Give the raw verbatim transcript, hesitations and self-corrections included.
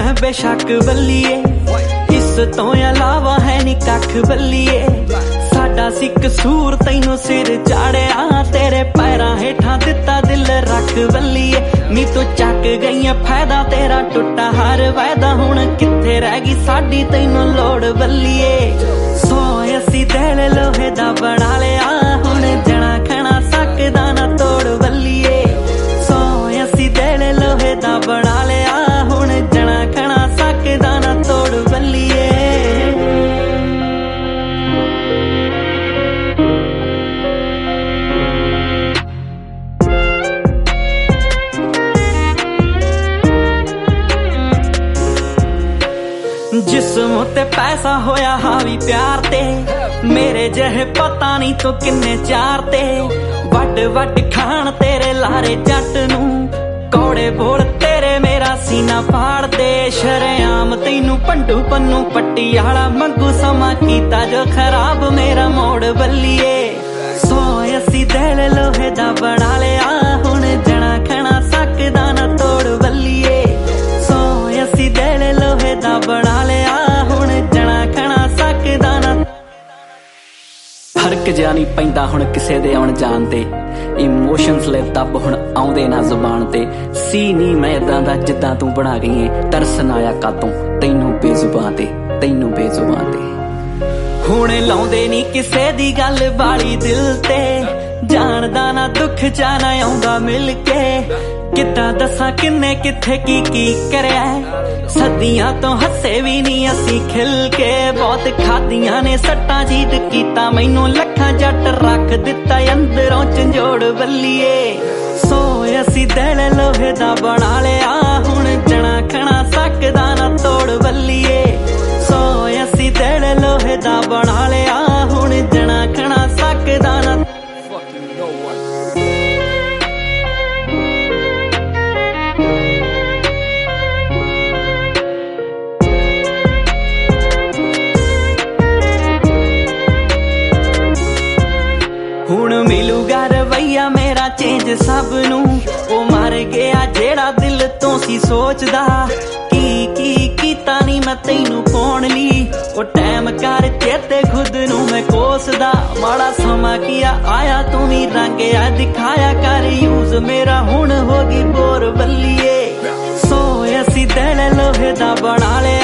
है बेशक बल्लीए, इस तो अलावा है नी कख बल्लीए। साडा सी कसूर तैनू सिर चाड़िया, तेरे पैरां हेठां दिता दिल रख बल्लीए। नी तू चक गई फायदा तेरा टुटा हर वायदा, हुण कित्थे रह गई साडी तैनू लोड़ बल्लीए। सौ असी दिल लोहे दा बना लिया, हुण जना खना सकदा ना तोड़ बल्लीए। सौ असी दिल लोहे दा बना लिया, हुण जना खना सकदा ना तोड़ बल्लीए। जिस्म ते पैसा होया हावी प्यार ते, मेरे जहे पता नहीं तो किन्ने चार ते। वड वड खान तेरे लारे जट नू, कौड़े बोल तेरे मेरा सीना फाड़ दे। शरेआम तैनू पंडू पन्नू पट्टी आला मंगू समा कीता जो खराब मेरा मोड़ बल्लीए। सौ असी दिल लोहे दा बना लिया, हुण जना खना सकदा ना तोड़ बल्लीए। सौ असी दिल लोहे दा बना लिया, हुण जना खना सकदा ना। फर्क जिहा नहीं पैंदा हुण किसे दे आउण जाण ते, इमोशनस ले तब हुण आउंदे ना जुबान ते। सी नी मैं इदां दा जिद्दां तू बना गई है, तरसन आया कातों तैनू बेजुबान ते, तैनू बेजुबान ते। हुण लाउंदे नी किसे दी गल बाली दिल ते, जानदा ना दुख जाना आउंदा मिल के। किद्दां दसां किन्ने कित्थे की की करया, सदियां तो हसे भी नहीं असी खिल के। बहुत खादियां ने सट्टां जीत कीता मैनू, लखां जट रख दिता अंदरों झंजोड़ बल्लीए। सौ असी दिल लोहे दा बना लिया, हुण जना खना सकदा ना तोड़ बल्लीए। सौ असी दिल लोहे दा बना लिया, हुण जना खना सकदा ना। हुण मिलूगा रवैया मेरा चेंज सब नू, ओ मर गया जेड़ा दिल तो सी सोचदा। की की कीता नी मैं तैनू पाउण ली, ओ टैम कर चेते खुद नू मैं कोसदा। माड़ा समा किया आया तू भी रंग आ दिखाया कर यूज, मेरा हुण होगी बोर बल्लीए। सौ असी दिल लोहे दा बना लिया,